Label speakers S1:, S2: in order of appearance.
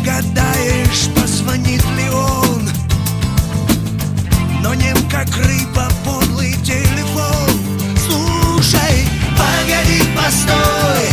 S1: гадаешь, позвонит ли он, но нем как рыба подлый телефон. Слушай, погоди, постой,